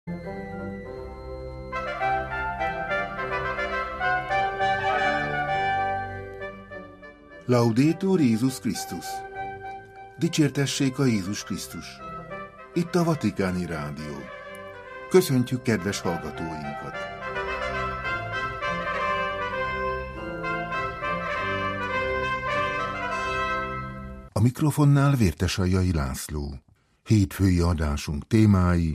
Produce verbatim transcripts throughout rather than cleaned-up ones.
Laudetur Jézus Krisztus! Dicsértessék a Jézus Krisztus! Itt a Vatikáni Rádió. Köszöntjük kedves hallgatóinkat! A mikrofonnál Vértesaljai László. Hétfői adásunk témái: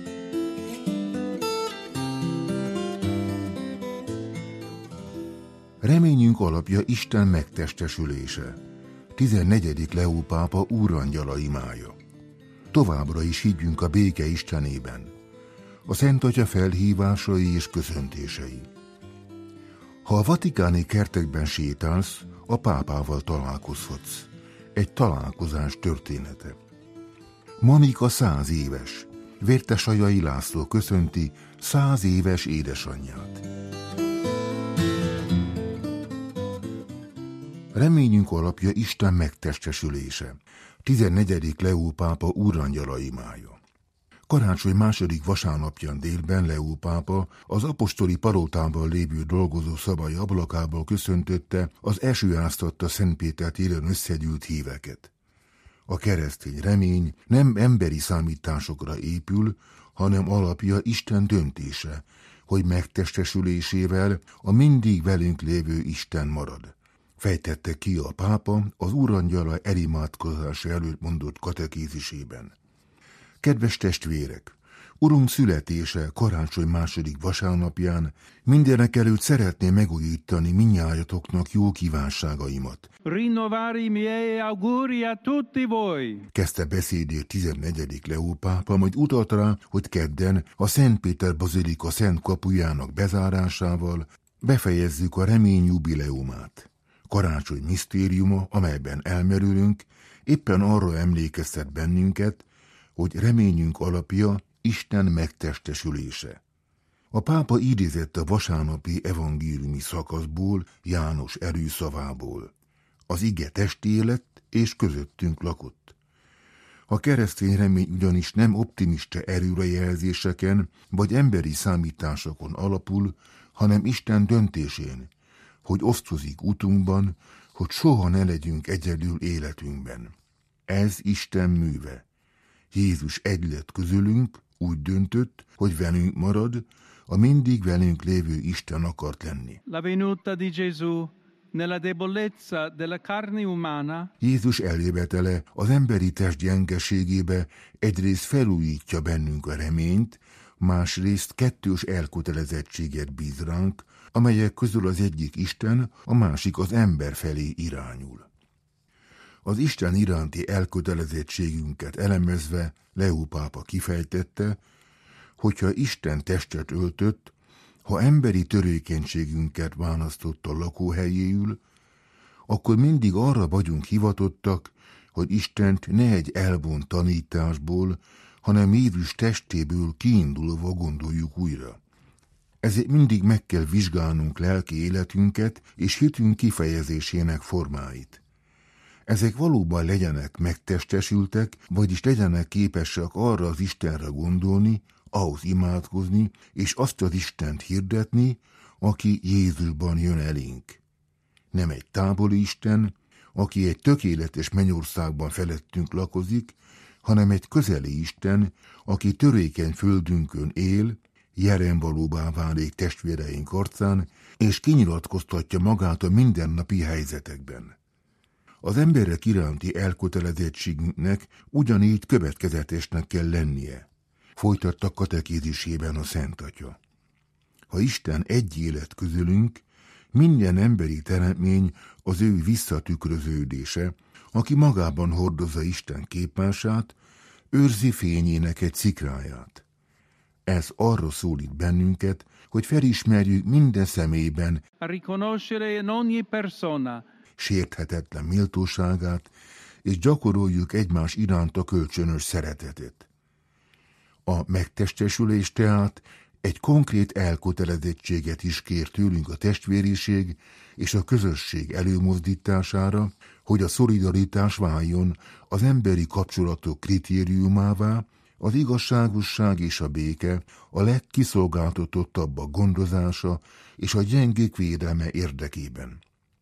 reményünk alapja Isten megtestesülése. tizennegyedik Leó pápa úrangyala imája. Továbbra is higgyünk a béke Istenében. A Szent Atya felhívásai és köszöntései. Ha a vatikáni kertekben sétálsz, a pápával találkozhatsz. Egy találkozás története. Monika száz éves. Vértesaljai László köszönti száz éves édesanyját. Reményünk alapja Isten megtestesülése. tizennegyedik Leó pápa úrangyala imája. Karácsony második vasárnapján délben Leó pápa az apostoli palotában lévő dolgozó szabai ablakából köszöntötte az esőáztatta Szent Péter téren összegyűlt híveket. A keresztény remény nem emberi számításokra épül, hanem alapja Isten döntése, hogy megtestesülésével a mindig velünk lévő Isten marad. Fejtette ki a pápa az úrangyala elimádkozása előtt mondott katekézisében. Kedves testvérek! Urunk születése karácsony második vasárnapján mindenek előtt szeretném megújítani mindnyájatoknak jó kívánságaimat. Rinnovare i miei auguri a tutti voi. Kezdte beszédét tizennegyedik Leó pápa, majd utalt rá, hogy kedden a Szent Péter bazilika szent kapujának bezárásával befejezzük a remény jubileumát. Karácsony misztériuma, amelyben elmerülünk, éppen arra emlékeztet bennünket, hogy reményünk alapja Isten megtestesülése. A pápa idézett a vasárnapi evangéliumi szakaszból, János erőszavából. Az ige testé lett, és közöttünk lakott. A keresztény remény ugyanis nem optimista erőrejelzéseken vagy emberi számításokon alapul, hanem Isten döntésén, hogy osztozik utunkban, hogy soha ne legyünk egyedül életünkben. Ez Isten műve. Jézus egy lett közülünk, úgy döntött, hogy velünk marad, a mindig velünk lévő Isten akart lenni. La venuta di Gesù nella debolezza della carne umana. Jézus eljövetele az emberi test gyengeségébe egyrészt felújítja bennünk a reményt, másrészt kettős elkötelezettséget bíz ránk, amelyek közül az egyik Isten, a másik az ember felé irányul. Az Isten iránti elkötelezettségünket elemezve Leó pápa kifejtette, hogyha Isten testet öltött, ha emberi törékenységünket választotta lakóhelyéül, akkor mindig arra vagyunk hivatottak, hogy Istent ne egy elvont tanításból, hanem Jézus testéből kiindulva gondoljuk újra. Ezért mindig meg kell vizsgálnunk lelki életünket és hitünk kifejezésének formáit. Ezek valóban legyenek megtestesültek, vagyis legyenek képesek arra az Istenre gondolni, ahhoz imádkozni, és azt az Istent hirdetni, aki Jézusban jön elénk. Nem egy távoli Isten, aki egy tökéletes mennyországban felettünk lakozik, hanem egy közeli Isten, aki törékeny földünkön él, jelenvalóbbá válik testvéreink arcán, és kinyilatkoztatja magát a mindennapi helyzetekben. Az emberek iránti elkötelezettségünknek ugyanígy következetesnek kell lennie, folytatta katekézisében a Szent Atya. Ha Isten egy élet közülünk, minden emberi teremtmény az ő visszatükröződése, aki magában hordozza Isten képmását, őrzi fényének egy szikráját. Ez arra szólít bennünket, hogy felismerjük minden személyben sérthetetlen méltóságát, és gyakoroljuk egymás iránt a kölcsönös szeretetet. A megtestesülés tehát egy konkrét elkötelezettséget is kér tőlünk a testvériség és a közösség előmozdítására, hogy a szolidaritás váljon az emberi kapcsolatok kritériumává, az igazságosság és a béke a legkiszolgáltatottabbak gondozása és a gyengék védelme érdekében.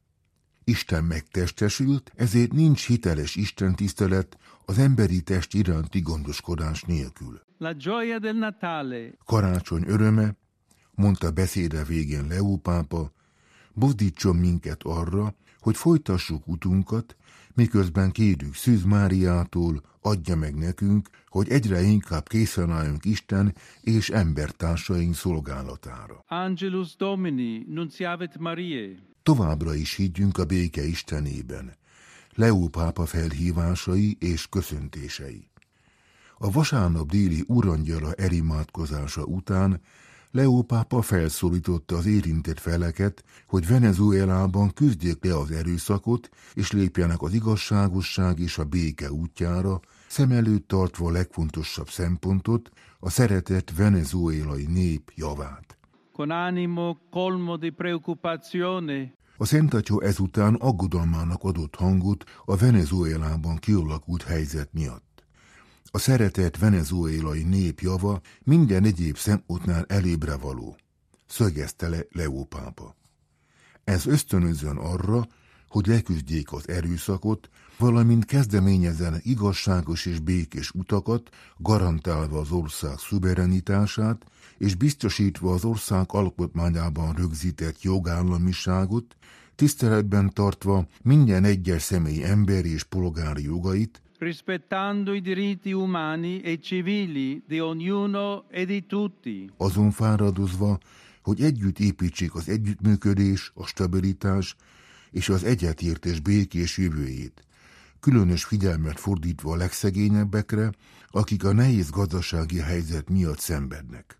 Isten megtestesült, ezért nincs hiteles istentisztelet az emberi test iránti gondoskodás nélkül. La gioia del Natale. Karácsony öröme, mondta beszéde végén Leó pápa, buzdítson minket arra, hogy folytassuk utunkat, miközben kérjük Szűz Máriától, adja meg nekünk, hogy egyre inkább készen álljunk Isten és embertársaink szolgálatára. Angelus Domini, nunciavit Mariae. Továbbra is higgyünk a béke Istenében. Leó pápa felhívásai és köszöntései. A vasárnap déli urangyala elimádkozása után Leó pápa felszólította az érintett feleket, hogy Venezuelában küzdjék le az erőszakot, és lépjenek az igazságosság és a béke útjára, szem előtt tartva a legfontosabb szempontot, a szeretett venezuelai nép javát. Con animo colmo di preoccupazione. A Szent Atya ezután aggodalmának adott hangot a Venezuelában kialakult helyzet miatt. A szeretett venezuelai nép java minden egyéb szempontnál elébre való, szögezte le Leó pápa. Ez ösztönözzön arra, hogy leküzdjék az erőszakot, valamint kezdeményezzenek igazságos és békés utakat, garantálva az ország szuverenitását, és biztosítva az ország alkotmányában rögzített jogállamiságot, tiszteletben tartva minden egyes személy emberi és polgári jogait, rispettando i diritti umani e civili di ognuno e di tutti. Azon fáradozva, hogy együtt építsék az együttműködés, a stabilitás és az egyetértés békés jövőjét, különös figyelmet fordítva a legszegényebbekre, akik a nehéz gazdasági helyzet miatt szenvednek.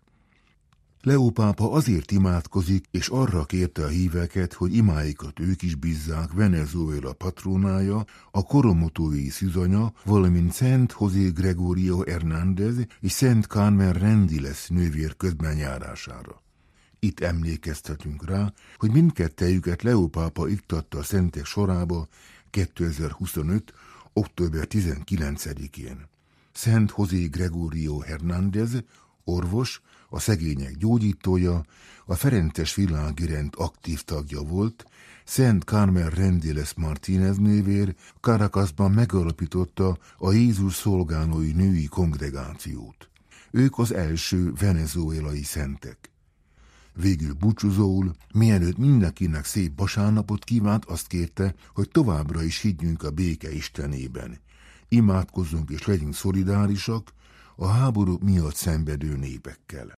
Leó pápa azért imádkozik, és arra kérte a híveket, hogy imáikat ők is bízzák Venezuela patronája, a koromotói szűzanya, valamint Szent José Gregorio Hernández és Szent Carmen Rendiles nővér közbenjárására. Itt emlékeztetünk rá, hogy mindkettejüket Leó pápa iktatta a szentek sorába kétezer-huszonöt. október tizenkilencedikén. Szent José Gregorio Hernández, orvos, a szegények gyógyítója, a ferences világrend aktív tagja volt, Szent Carmen Rendiles Martínez nővér Caracasban megalapította a Jézus szolgálói női kongregációt. Ők az első venezuelai szentek. Végül búcsúzóul, mielőtt mindenkinek szép vasárnapot kívánt, azt kérte, hogy továbbra is higgyünk a béke Istenében. Imádkozzunk és legyünk szolidárisak a háború miatt szenvedő népekkel.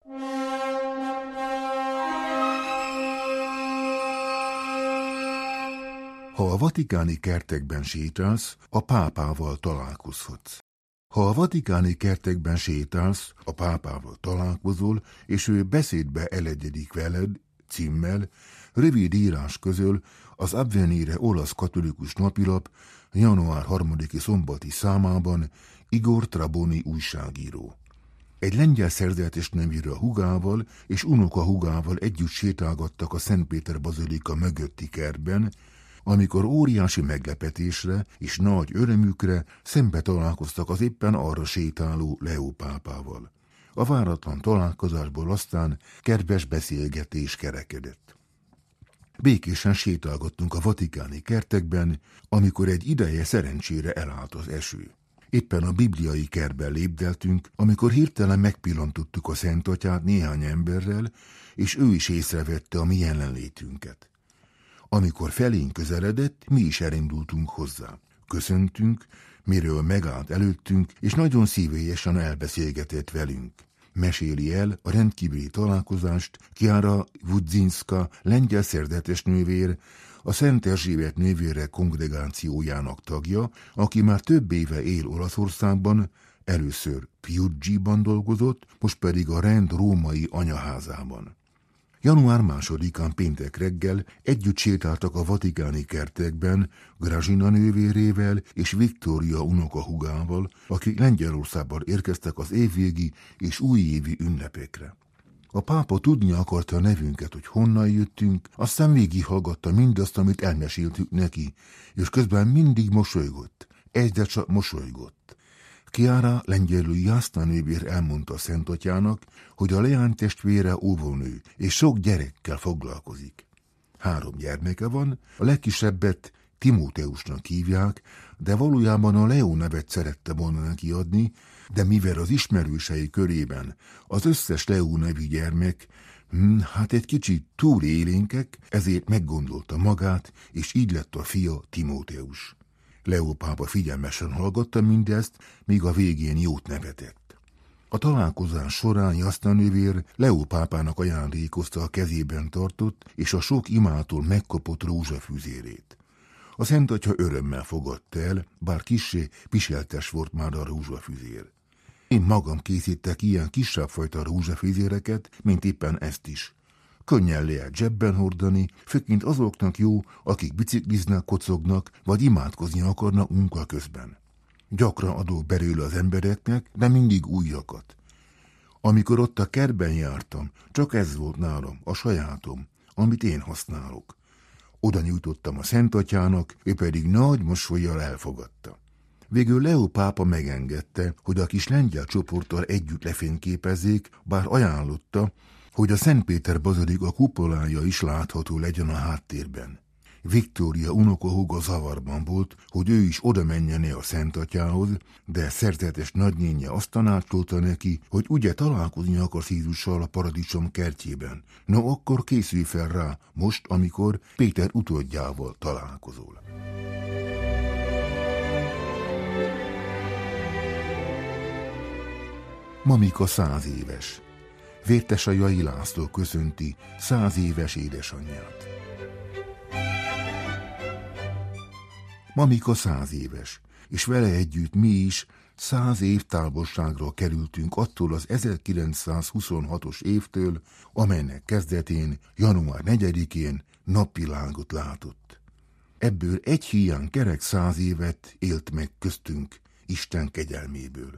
Ha a vatikáni kertekben sétálsz, a pápával találkozhatsz. Ha a vatikáni kertekben sétálsz, a pápával találkozol, és ő beszédbe elegyedik veled, címmel, rövid írás közöl az Avvenire olasz katolikus napilap január harmadiki szombati számában Igor Traboni újságíró. Egy lengyel szerzetes neműre a hugával és unoka hugával együtt sétálgattak a Szent Péter bazilika mögötti kertben, amikor óriási meglepetésre és nagy örömükre szembe találkoztak az éppen arra sétáló Leó pápával. A váratlan találkozásból aztán kedves beszélgetés kerekedett. Békésen sétálgattunk a vatikáni kertekben, amikor egy ideje szerencsére elállt az eső. Éppen a bibliai kertben lépdeltünk, amikor hirtelen megpillantottuk a Szent Atyát néhány emberrel, és ő is észrevette a mi jelenlétünket. Amikor felénk közeledett, mi is elindultunk hozzá. Köszöntünk, miről megállt előttünk, és nagyon szívélyesen elbeszélgetett velünk. Meséli el a rendkívüli találkozást Kiara Wudzinska, lengyel szerzetes nővér, a Szent Erzsébet nővérek kongregációjának tagja, aki már több éve él Olaszországban, először Fiuggiban dolgozott, most pedig a rend római anyaházában. január másodikán péntek reggel együtt sétáltak a vatikáni kertekben Grazina nővérével és Viktória unokahugával, akik Lengyelországban érkeztek az évvégi és újévi ünnepekre. A pápa tudni akarta a nevünket, hogy honnan jöttünk, aztán végighallgatta mindazt, amit elmeséltük neki, és közben mindig mosolygott, egyre csak mosolygott. Chiara lengyelül Jasna nővér elmondta Szentatyának, hogy a leánytestvére óvónő, és sok gyerekkel foglalkozik. Három gyermeke van, a legkisebbet Timóteusnak hívják, de valójában a Leo nevet szerette volna neki adni, de mivel az ismerősei körében az összes Leo nevű gyermek, hm, hát egy kicsit túl élénkek, ezért meggondolta magát, és így lett a fia Timóteus. Leo pápa figyelmesen hallgatta mindezt, míg a végén jót nevetett. A találkozás során Jasna nővér Leo pápának ajándékozta a kezében tartott és a sok imától megkapott rózsafüzérét. A Szentatya örömmel fogadta el, bár kissé piseltes volt már a rózsafüzér. Én magam készítek ilyen kisebb fajta rózsafüzéreket, mint éppen ezt is. Könnyen lehet zsebben hordani, főként azoknak jó, akik bicikliznek, kocognak, vagy imádkozni akarnak munka közben. Gyakran adok belőle az embereknek, de mindig újakat. Amikor ott a kertben jártam, csak ez volt nálam, a sajátom, amit én használok. Oda nyújtottam a Szentatyának, ő pedig nagy mosollyal elfogadta. Végül Leo pápa megengedte, hogy a kis lengyel csoporttal együtt lefényképezzék, bár ajánlotta, hogy a Szent Péter bazilika kupolája is látható legyen a háttérben. Viktória unokahúga zavarban volt, hogy ő is oda menjen a Szentatyához, de szerzetes nagynénje azt tanácsolta neki, hogy ugye találkozni akarsz Jézussal a paradicsom kertjében. No, akkor készülj fel rá, most, amikor Péter utódjával találkozol. Mamika száz éves. Vértesai László köszönti száz éves édesanyját. Mamika száz éves, és vele együtt mi is száz év távolságra kerültünk attól az ezerkilencszázhuszonhatos évtől, amelynek kezdetén, január negyedikén napvilágot látott. Ebből egy híján kerek száz évet élt meg köztünk Isten kegyelméből.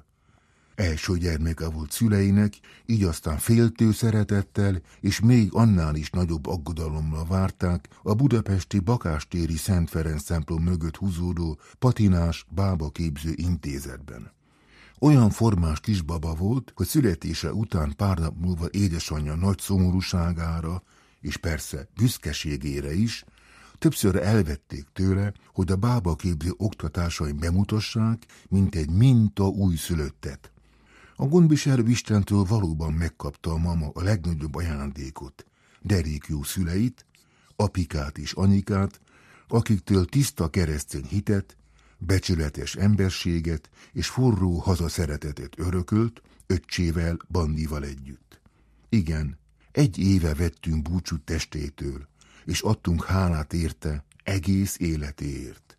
Első gyermeke volt szüleinek, így aztán féltő szeretettel és még annál is nagyobb aggodalommal várták a budapesti Bakástéri Szent Ferenc templom mögött húzódó patinás bábaképző intézetben. Olyan formás kisbaba volt, hogy születése után pár nap múlva édesanyja nagy szomorúságára, és persze büszkeségére is, többször elvették tőle, hogy a bábaképző oktatásain bemutassák, mint egy minta újszülöttet. A gondviselő Istentől valóban megkapta a mama a legnagyobb ajándékot, derékjó szüleit, apikát és anyikát, akiktől tiszta keresztény hitet, becsületes emberséget és forró hazaszeretetet örökölt, öccsével, Bandival együtt. Igen, egy éve vettünk búcsút testétől, és adtunk hálát érte egész életéért.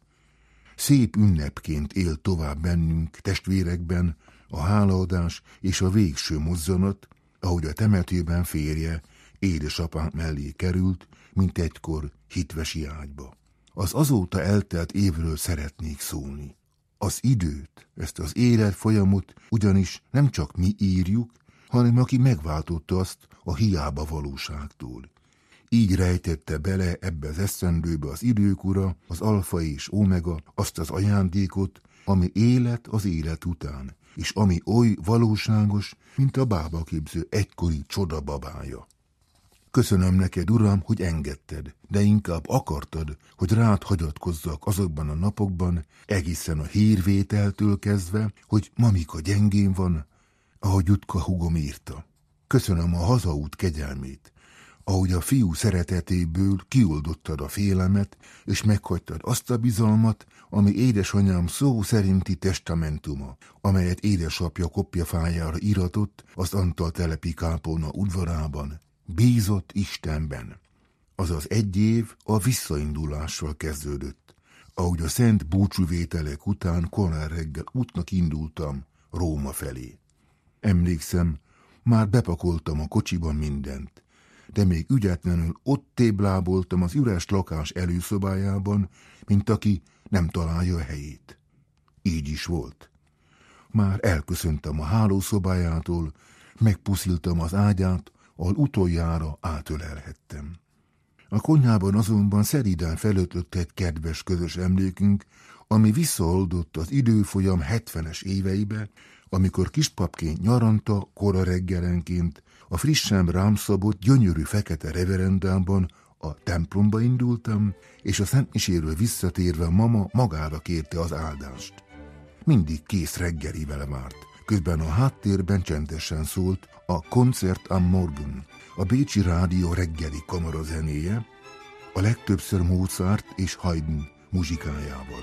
Szép ünnepként él tovább bennünk, testvérekben, a hálaadás és a végső mozzanat, ahogy a temetőben férje, édesapánk mellé került, mint egykor hitvesi ágyba. Az azóta eltelt évről szeretnék szólni. Az időt, ezt az életfolyamot ugyanis nem csak mi írjuk, hanem aki megváltotta azt a hiába valóságtól. Így rejtette bele ebbe az esztendőbe az idők ura, az alfa és omega, azt az ajándékot, ami élet az élet után, és ami oly valóságos, mint a bábaképző egykori csodababája. Köszönöm neked, Uram, hogy engedted, de inkább akartad, hogy rád hagyatkozzak azokban a napokban, egészen a hírvételtől kezdve, hogy mamika gyengén van, ahogy Jutka húgom írta. Köszönöm a hazaút kegyelmét, ahogy a fiú szeretetéből kioldottad a félemet, és meghagytad azt a bizalmat, ami édesanyám szó szerinti testamentuma, amelyet édesapja kopjafájára iratott az Antal telepi kápolna udvarában. Bízott Istenben. Azaz egy év a visszaindulással kezdődött, ahogy a szent búcsúvételek után korán reggel útnak indultam Róma felé. Emlékszem, már bepakoltam a kocsiban mindent, de még ügyetlenül ott tébláboltam az üres lakás előszobájában, mint aki nem találja a helyét. Így is volt. Már elköszöntem a hálószobájától, megpusziltam az ágyát, ahol utoljára átölelhettem. A konyhában azonban szeriden felötött egy kedves közös emlékünk, ami visszaoldott az időfolyam hetvenes éveibe, amikor kispapként nyaranta, kora reggelenként a frissen rám szabott, gyönyörű fekete reverendámban a templomba indultam, és a szentmiséről visszatérve mama magára kérte az áldást. Mindig kész reggelivel várt, közben a háttérben csendesen szólt a Konzert am Morgen, a bécsi rádió reggeli kamarazenéje, a legtöbbször Mozart és Haydn muzsikájával.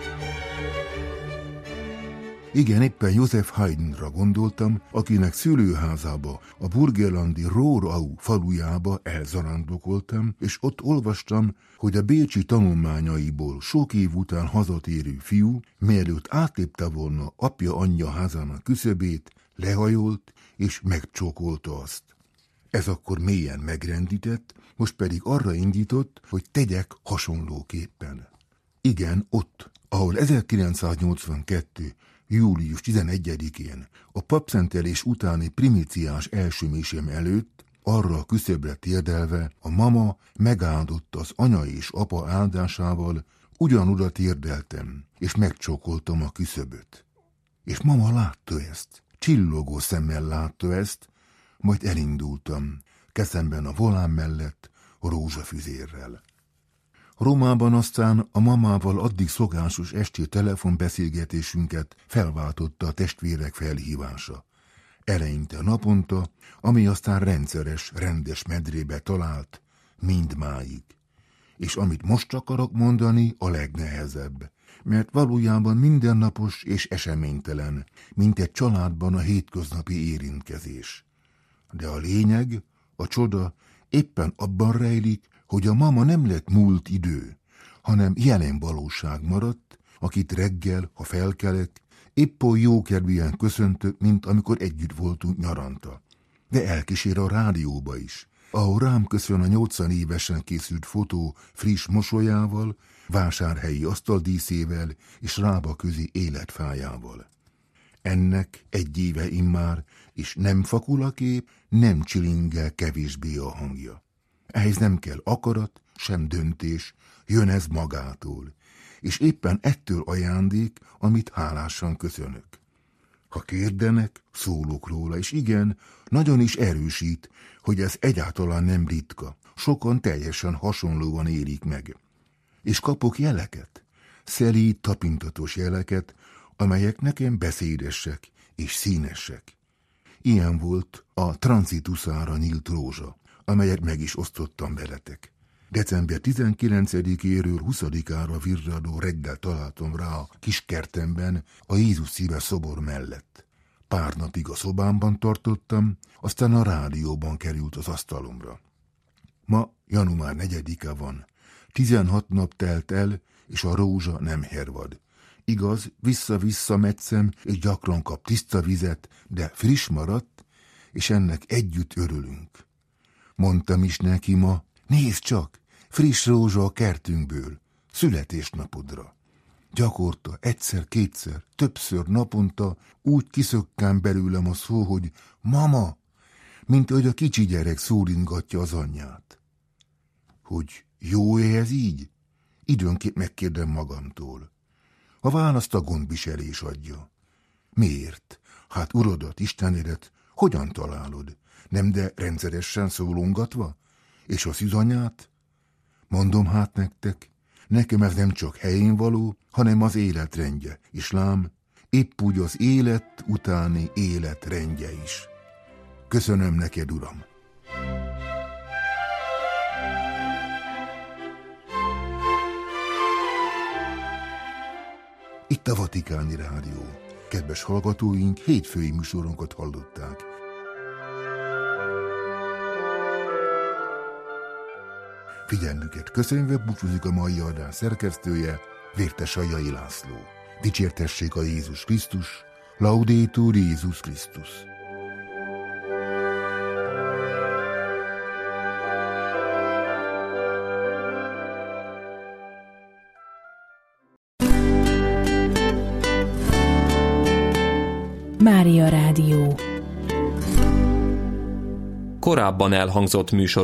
Igen, éppen Joseph Haydnra gondoltam, akinek szülőházába, a burgenlandi Rohrau falujába elzarándokoltam, és ott olvastam, hogy a bécsi tanulmányaiból sok év után hazatérő fiú, mielőtt átlépte volna apja-anyja házának küszöbét, lehajolt és megcsókolta azt. Ez akkor mélyen megrendített, most pedig arra indított, hogy tegyek hasonlóképpen. Igen, ott, ahol ezerkilencszáznyolcvankettő. július tizenegyedikén a papszentelés utáni primíciás elsőmésem előtt, arra a küszöbre térdelve, a mama megáldott az anya és apa áldásával, ugyanoda térdeltem, és megcsókoltam a küszöböt. És mama látta ezt, csillogó szemmel látta ezt, majd elindultam, kezemben a volán mellett, rózsafüzérrel. Rómában aztán a mamával addig szokásos esti telefonbeszélgetésünket felváltotta a testvérek felhívása. Eleinte naponta, ami aztán rendszeres, rendes medrébe talált, mindmáig. És amit most akarok mondani, a legnehezebb, mert valójában mindennapos és eseménytelen, mint egy családban a hétköznapi érintkezés. De a lényeg, a csoda éppen abban rejlik, hogy a mama nem lett múlt idő, hanem jelen valóság maradt, akit reggel, ha felkelek, épp oly jókedvűen köszöntök, mint amikor együtt voltunk nyaranta. De elkísér a rádióba is, ahol rám köszön a nyolcvan évesen készült fotó friss mosolyával, vásárhelyi asztaldíszével és rábaközi életfájával. Ennek egy éve immár, és nem fakul a kép, nem csilingel kevésbé a hangja. Ehhez nem kell akarat, sem döntés, jön ez magától, és éppen ettől ajándék, amit hálásan köszönök. Ha kérdenek, szólok róla, és igen, nagyon is erősít, hogy ez egyáltalán nem ritka, sokan teljesen hasonlóan élik meg. És kapok jeleket, szelíd, tapintatos jeleket, amelyek nekem beszédesek és színesek. Ilyen volt a tranzituszára nyílt rózsa, amelyet meg is osztottam veletek. december tizenkilencedikéről huszadikára virradó reggel találtam rá a kis kertemben a Jézus szíve szobor mellett. Pár napig a szobámban tartottam, aztán a rádióban került az asztalomra. Ma január negyedike van. Tizenhat nap telt el, és a rózsa nem hervad. Igaz, vissza-vissza metszem, és gyakran kap tiszta vizet, de friss maradt, és ennek együtt örülünk. Mondtam is neki ma, nézd csak, friss rózsa a kertünkből, születésnapodra. Gyakorta egyszer-kétszer, többször naponta úgy kiszökkán belőlem a szó, hogy mama, mint hogy a kicsi gyerek szóringatja az anyját. Hogy jó-e ez így? Időnként megkérdem magamtól. A választ a gondviselés adja. Miért? Hát uradat, Istenedet, hogyan találod? Nem de rendszeresen szólongatva? És a szűzanyát? Mondom hát nektek, nekem ez nem csak helyén való, hanem az életrendje, és lám, épp úgy az élet utáni életrendje is. Köszönöm neked, Uram! Itt a Vatikáni Rádió. Kedves hallgatóink, hétfői műsorunkat hallották. Figyelmüket köszönve búcsúzik a mai adás szerkesztője, Vértes Ajai László. Dicsértessék a Jézus Krisztus, Laudetur Jézus Krisztus. Mária Rádió. Korábban elhangzott műsor